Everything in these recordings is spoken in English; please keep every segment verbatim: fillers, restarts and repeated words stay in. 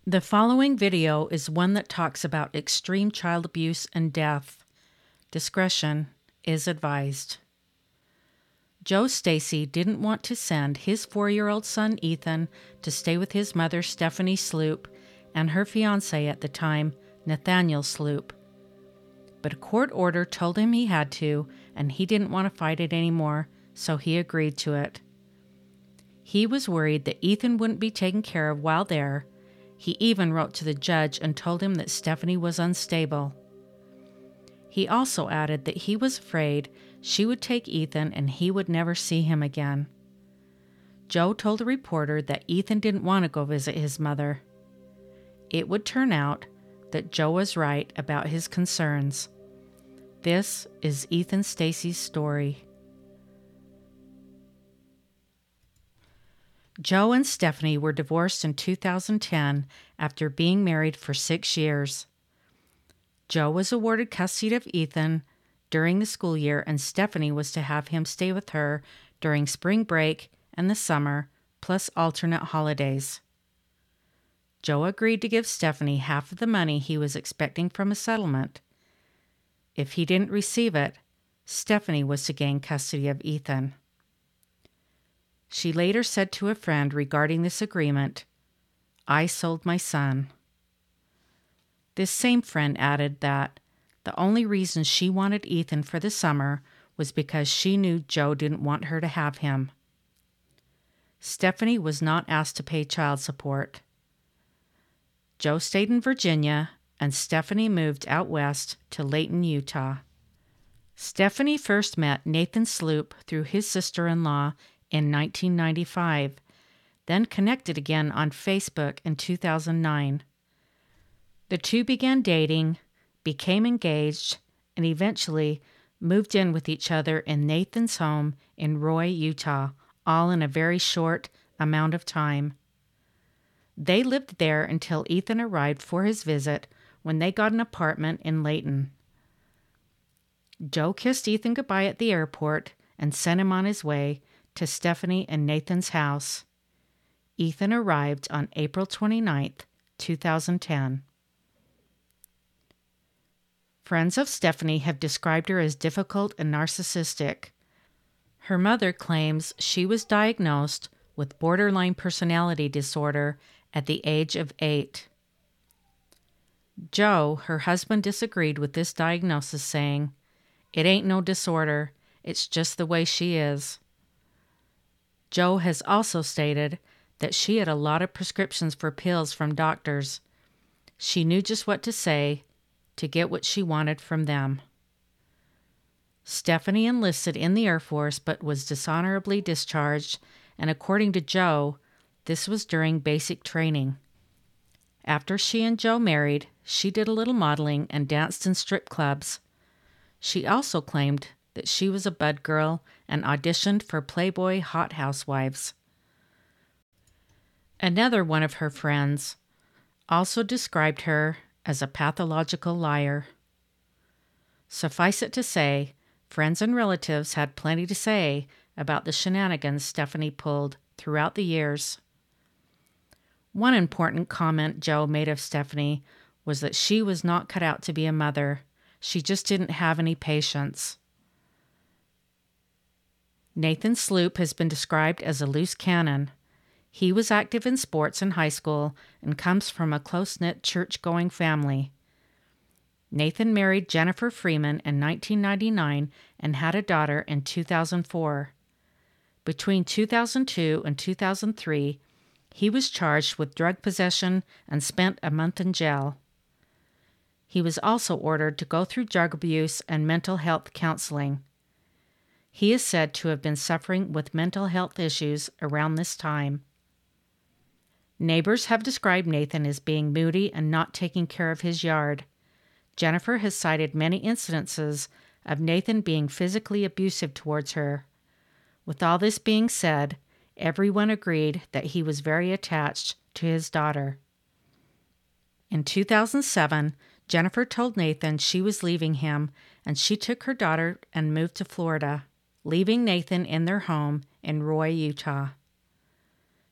The following video is one that talks about extreme child abuse and death. Discretion is advised. Joe Stacy didn't want to send his four-year-old son Ethan to stay with his mother Stephanie Sloop and her fiancé at the time, Nathaniel Sloop. But a court order told him he had to, and he didn't want to fight it anymore, so he agreed to it. He was worried that Ethan wouldn't be taken care of while there. He even wrote to the judge and told him that Stephanie was unstable. He also added that he was afraid she would take Ethan and he would never see him again. Joe told a reporter that Ethan didn't want to go visit his mother. It would turn out that Joe was right about his concerns. This is Ethan Stacy's story. Joe and Stephanie were divorced in two thousand ten after being married for six years. Joe was awarded custody of Ethan during the school year, and Stephanie was to have him stay with her during spring break and the summer, plus alternate holidays. Joe agreed to give Stephanie half of the money he was expecting from a settlement. If he didn't receive it, Stephanie was to gain custody of Ethan. She later said to a friend regarding this agreement, "I sold my son." This same friend added that the only reason she wanted Ethan for the summer was because she knew Joe didn't want her to have him. Stephanie was not asked to pay child support. Joe stayed in Virginia, and Stephanie moved out west to Layton, Utah. Stephanie first met Nathan Sloop through his sister-in-law in nineteen ninety-five, then connected again on Facebook in two thousand nine. The two began dating, became engaged, and eventually moved in with each other in Nathan's home in Roy, Utah, all in a very short amount of time. They lived there until Ethan arrived for his visit when they got an apartment in Layton. Joe kissed Ethan goodbye at the airport and sent him on his way to Stephanie and Nathan's house. Ethan arrived on April twenty-ninth, two thousand ten. Friends of Stephanie have described her as difficult and narcissistic. Her mother claims she was diagnosed with borderline personality disorder at the age of eight. Joe, her husband, disagreed with this diagnosis, saying, "It ain't no disorder, it's just the way she is." Joe has also stated that she had a lot of prescriptions for pills from doctors. She knew just what to say to get what she wanted from them. Stephanie enlisted in the Air Force but was dishonorably discharged, and according to Joe, this was during basic training. After she and Joe married, she did a little modeling and danced in strip clubs. She also claimed that she was a bud girl and auditioned for Playboy Hot Housewives. Another one of her friends also described her as a pathological liar. Suffice it to say, friends and relatives had plenty to say about the shenanigans Stephanie pulled throughout the years. One important comment Joe made of Stephanie was that she was not cut out to be a mother. She just didn't have any patience. Nathan Sloop has been described as a loose cannon. He was active in sports in high school and comes from a close-knit church-going family. Nathan married Jennifer Freeman in nineteen ninety-nine and had a daughter in two thousand four. Between two thousand two and two thousand three, he was charged with drug possession and spent a month in jail. He was also ordered to go through drug abuse and mental health counseling. He is said to have been suffering with mental health issues around this time. Neighbors have described Nathan as being moody and not taking care of his yard. Jennifer has cited many incidences of Nathan being physically abusive towards her. With all this being said, everyone agreed that he was very attached to his daughter. In two thousand seven, Jennifer told Nathan she was leaving him, and she took her daughter and moved to Florida, leaving Nathan in their home in Roy, Utah.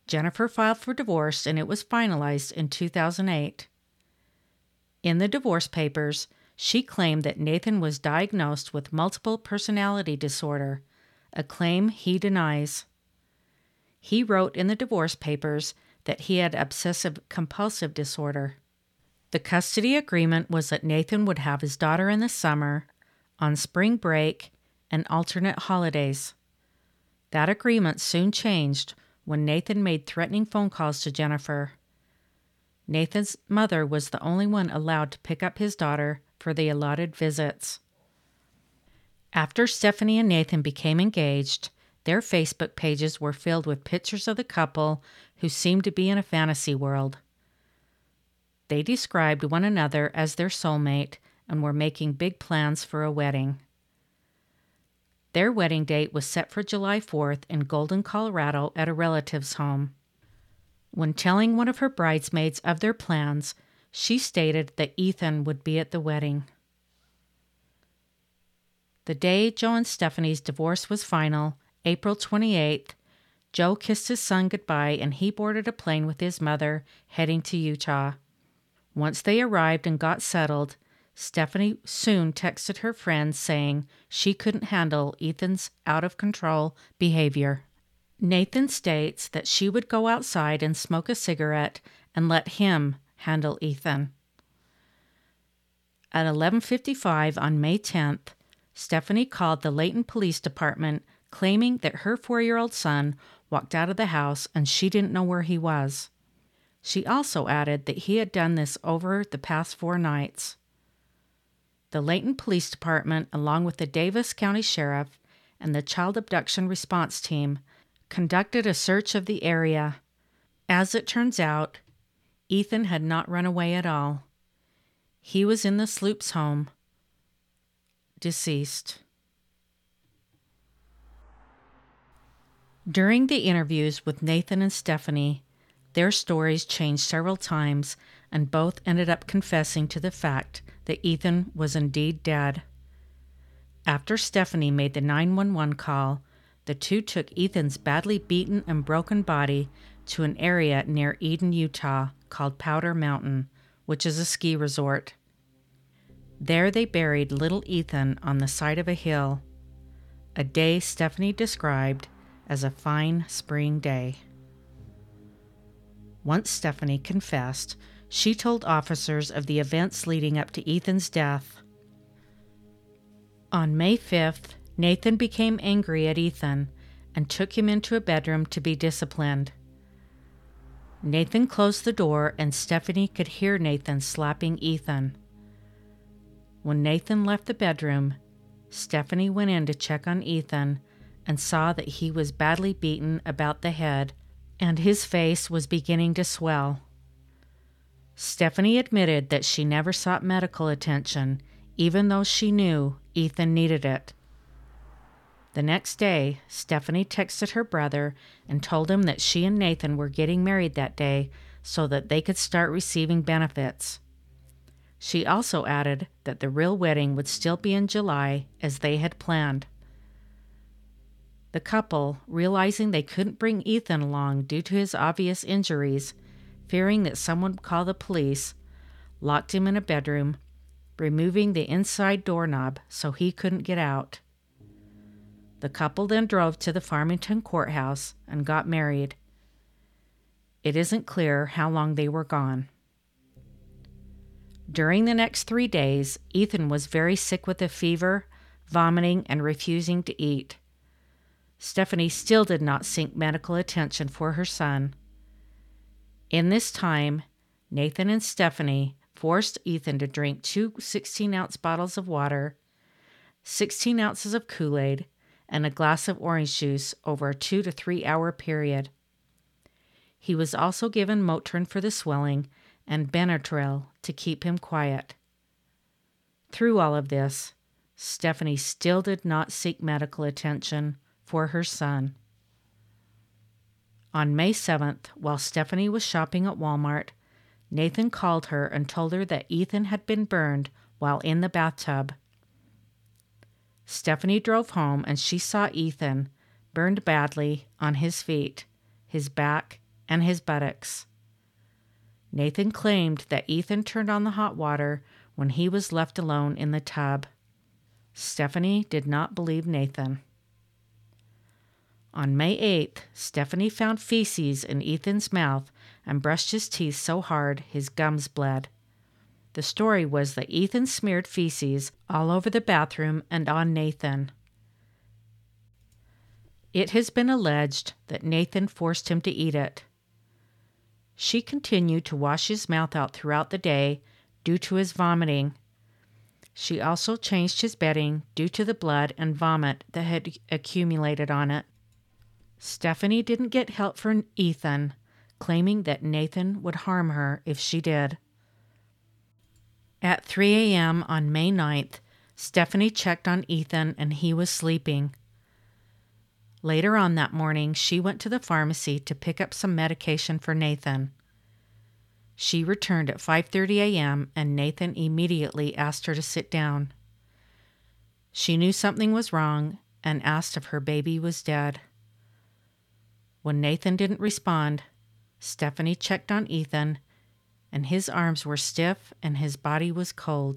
Jennifer filed for divorce and it was finalized in two thousand eight. In the divorce papers, she claimed that Nathan was diagnosed with multiple personality disorder, a claim he denies. He wrote in the divorce papers that he had obsessive-compulsive disorder. The custody agreement was that Nathan would have his daughter in the summer, on spring break, and alternate holidays. That agreement soon changed when Nathan made threatening phone calls to Jennifer. Nathan's mother was the only one allowed to pick up his daughter for the allotted visits. After Stephanie and Nathan became engaged, their Facebook pages were filled with pictures of the couple who seemed to be in a fantasy world. They described one another as their soulmate and were making big plans for a wedding. Their wedding date was set for July fourth in Golden, Colorado at a relative's home. When telling one of her bridesmaids of their plans, she stated that Ethan would be at the wedding. The day Joe and Stephanie's divorce was final, April twenty-eighth, Joe kissed his son goodbye and he boarded a plane with his mother, heading to Utah. Once they arrived and got settled, Stephanie soon texted her friends saying she couldn't handle Ethan's out-of-control behavior. Nathan states that she would go outside and smoke a cigarette and let him handle Ethan. At eleven fifty-five on May tenth, Stephanie called the Layton Police Department claiming that her four-year-old son walked out of the house and she didn't know where he was. She also added that he had done this over the past four nights. The Layton Police Department, along with the Davis County Sheriff and the Child Abduction Response Team, conducted a search of the area. As it turns out, Ethan had not run away at all. He was in the Sloop's home, deceased. During the interviews with Nathan and Stephanie, their stories changed several times and both ended up confessing to the fact that Ethan was indeed dead. After Stephanie made the nine one one call, the two took Ethan's badly beaten and broken body to an area near Eden, Utah, called Powder Mountain, which is a ski resort. There they buried little Ethan on the side of a hill, a day Stephanie described as a fine spring day. Once Stephanie confessed, she told officers of the events leading up to Ethan's death. On May fifth, Nathan became angry at Ethan and took him into a bedroom to be disciplined. Nathan closed the door and Stephanie could hear Nathan slapping Ethan. When Nathan left the bedroom, Stephanie went in to check on Ethan and saw that he was badly beaten about the head and his face was beginning to swell. Stephanie admitted that she never sought medical attention, even though she knew Ethan needed it. The next day, Stephanie texted her brother and told him that she and Nathan were getting married that day so that they could start receiving benefits. She also added that the real wedding would still be in July as they had planned. The couple, realizing they couldn't bring Ethan along due to his obvious injuries, fearing that someone would call the police, locked him in a bedroom, removing the inside doorknob so he couldn't get out. The couple then drove to the Farmington courthouse and got married. It isn't clear how long they were gone. During the next three days, Ethan was very sick with a fever, vomiting, and refusing to eat. Stephanie still did not seek medical attention for her son. In this time, Nathan and Stephanie forced Ethan to drink two sixteen-ounce bottles of water, sixteen ounces of Kool-Aid, and a glass of orange juice over a two to three hour period. He was also given Motrin for the swelling and Benadryl to keep him quiet. Through all of this, Stephanie still did not seek medical attention for her son. On May seventh, while Stephanie was shopping at Walmart, Nathan called her and told her that Ethan had been burned while in the bathtub. Stephanie drove home and she saw Ethan, burned badly, on his feet, his back, and his buttocks. Nathan claimed that Ethan turned on the hot water when he was left alone in the tub. Stephanie did not believe Nathan. On May eighth, Stephanie found feces in Ethan's mouth and brushed his teeth so hard his gums bled. The story was that Ethan smeared feces all over the bathroom and on Nathan. It has been alleged that Nathan forced him to eat it. She continued to wash his mouth out throughout the day due to his vomiting. She also changed his bedding due to the blood and vomit that had accumulated on it. Stephanie didn't get help from Ethan, claiming that Nathan would harm her if she did. At three a.m. on May ninth, Stephanie checked on Ethan and he was sleeping. Later on that morning, she went to the pharmacy to pick up some medication for Nathan. She returned at five thirty a.m. and Nathan immediately asked her to sit down. She knew something was wrong and asked if her baby was dead. When Nathan didn't respond, Stephanie checked on Ethan, and his arms were stiff and his body was cold.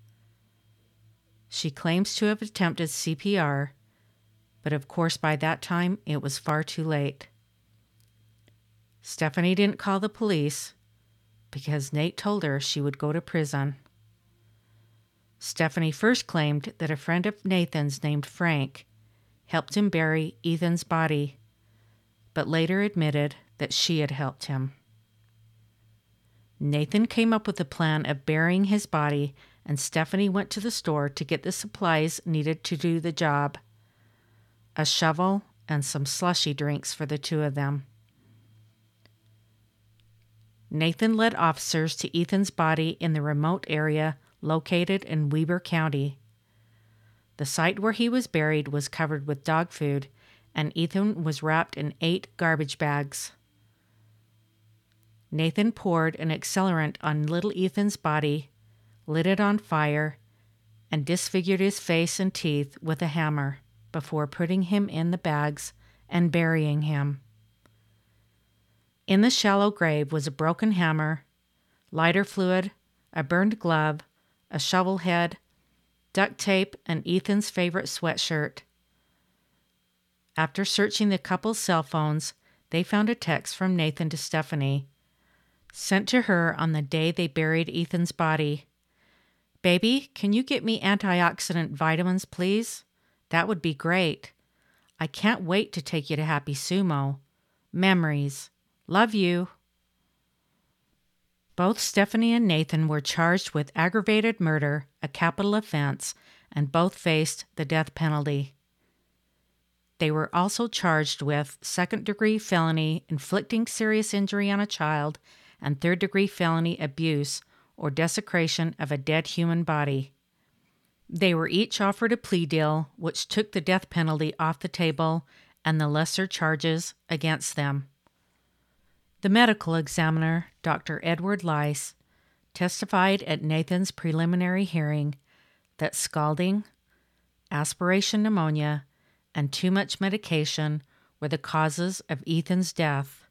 She claims to have attempted C P R, but of course by that time it was far too late. Stephanie didn't call the police because Nate told her she would go to prison. Stephanie first claimed that a friend of Nathan's named Frank helped him bury Ethan's body, but later admitted that she had helped him. Nathan came up with the plan of burying his body, and Stephanie went to the store to get the supplies needed to do the job: a shovel and some slushy drinks for the two of them. Nathan led officers to Ethan's body in the remote area located in Weber County. The site where he was buried was covered with dog food, and Ethan was wrapped in eight garbage bags. Nathan poured an accelerant on little Ethan's body, lit it on fire, and disfigured his face and teeth with a hammer before putting him in the bags and burying him. In the shallow grave was a broken hammer, lighter fluid, a burned glove, a shovel head, duct tape, and Ethan's favorite sweatshirt. After searching the couple's cell phones, they found a text from Nathan to Stephanie, sent to her on the day they buried Ethan's body. "Baby, can you get me antioxidant vitamins, please? That would be great. I can't wait to take you to Happy Sumo. Memories. Love you." Both Stephanie and Nathan were charged with aggravated murder, a capital offense, and both faced the death penalty. They were also charged with second-degree felony inflicting serious injury on a child and third-degree felony abuse or desecration of a dead human body. They were each offered a plea deal, which took the death penalty off the table and the lesser charges against them. The medical examiner, Doctor Edward Lice, testified at Nathan's preliminary hearing that scalding, aspiration pneumonia, and too much medication were the causes of Ethan's death.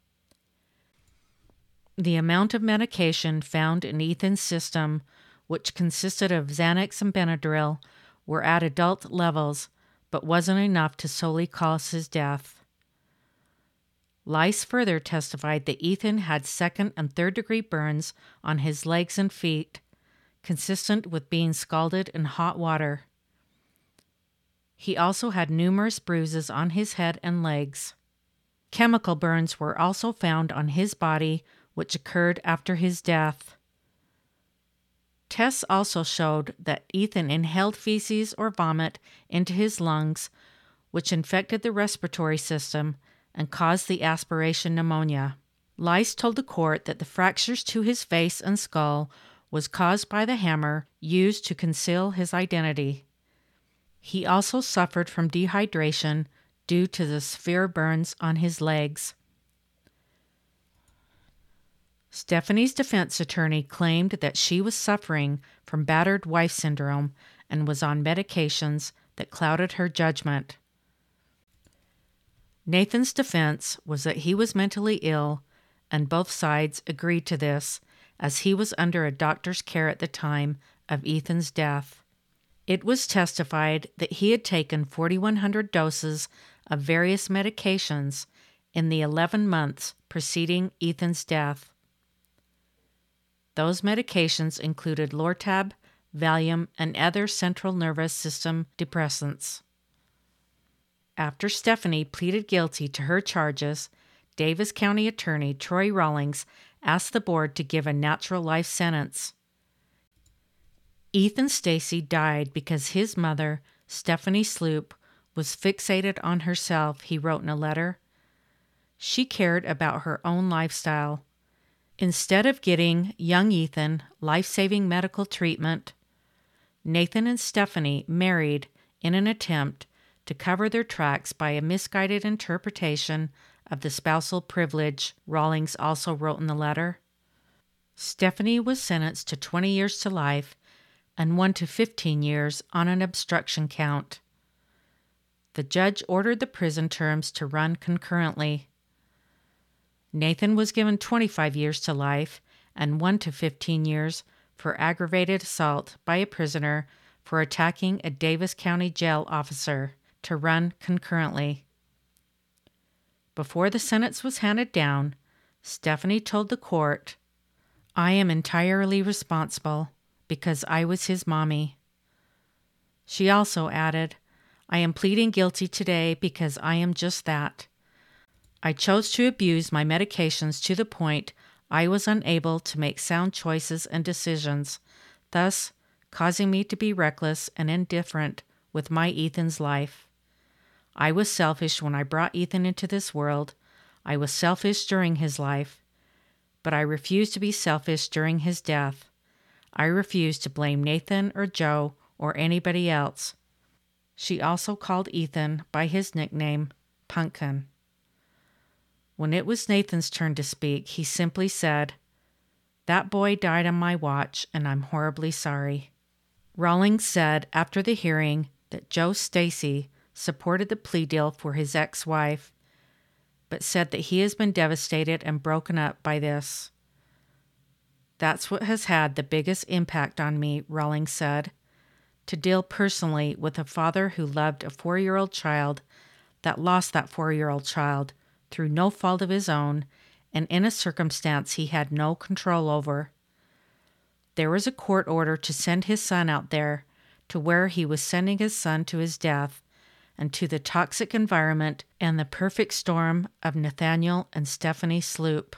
The amount of medication found in Ethan's system, which consisted of Xanax and Benadryl, were at adult levels, but wasn't enough to solely cause his death. Lice further testified that Ethan had second and third degree burns on his legs and feet, consistent with being scalded in hot water. He also had numerous bruises on his head and legs. Chemical burns were also found on his body, which occurred after his death. Tests also showed that Ethan inhaled feces or vomit into his lungs, which infected the respiratory system and caused the aspiration pneumonia. Lice told the court that the fractures to his face and skull was caused by the hammer used to conceal his identity. He also suffered from dehydration due to the severe burns on his legs. Stephanie's defense attorney claimed that she was suffering from battered wife syndrome and was on medications that clouded her judgment. Nathan's defense was that he was mentally ill, and both sides agreed to this, as he was under a doctor's care at the time of Ethan's death. It was testified that he had taken forty-one hundred doses of various medications in the eleven months preceding Ethan's death. Those medications included Lortab, Valium, and other central nervous system depressants. After Stephanie pleaded guilty to her charges, Davis County Attorney Troy Rawlings asked the board to give a natural life sentence. Ethan Stacy died because his mother, Stephanie Sloop, was fixated on herself, he wrote in a letter. She cared about her own lifestyle. Instead of getting young Ethan life-saving medical treatment, Nathan and Stephanie married in an attempt to cover their tracks by a misguided interpretation of the spousal privilege, Rawlings also wrote in the letter. Stephanie was sentenced to twenty years to life and one to fifteen years on an obstruction count. The judge ordered the prison terms to run concurrently. Nathan was given twenty-five years to life and one to fifteen years for aggravated assault by a prisoner for attacking a Davis County jail officer, to run concurrently. Before the sentence was handed down, Stephanie told the court, "I am entirely responsible because I was his mommy." She also added, "I am pleading guilty today because I am just that. I chose to abuse my medications to the point I was unable to make sound choices and decisions, thus causing me to be reckless and indifferent with my Ethan's life. I was selfish when I brought Ethan into this world. I was selfish during his life, but I refuse to be selfish during his death. I refuse to blame Nathan or Joe or anybody else." She also called Ethan by his nickname, Pumpkin. When it was Nathan's turn to speak, he simply said, "That boy died on my watch, and I'm horribly sorry." Rawlings said after the hearing that Joe Stacy supported the plea deal for his ex-wife, but said that he has been devastated and broken up by this. "That's what has had the biggest impact on me," Rawlings said, "to deal personally with a father who loved a four-year-old child that lost that four-year-old child through no fault of his own and in a circumstance he had no control over. There was a court order to send his son out there to where he was sending his son to his death and to the toxic environment and the perfect storm of Nathaniel and Stephanie Sloop."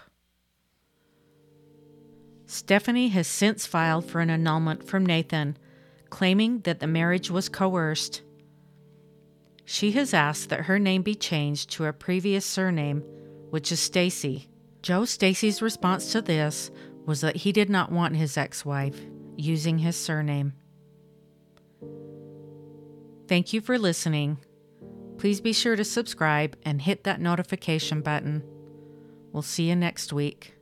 Stephanie has since filed for an annulment from Nathan, claiming that the marriage was coerced. She has asked that her name be changed to a previous surname, which is Stacy. Joe Stacy's response to this was that he did not want his ex-wife using his surname. Thank you for listening. Please be sure to subscribe and hit that notification button. We'll see you next week.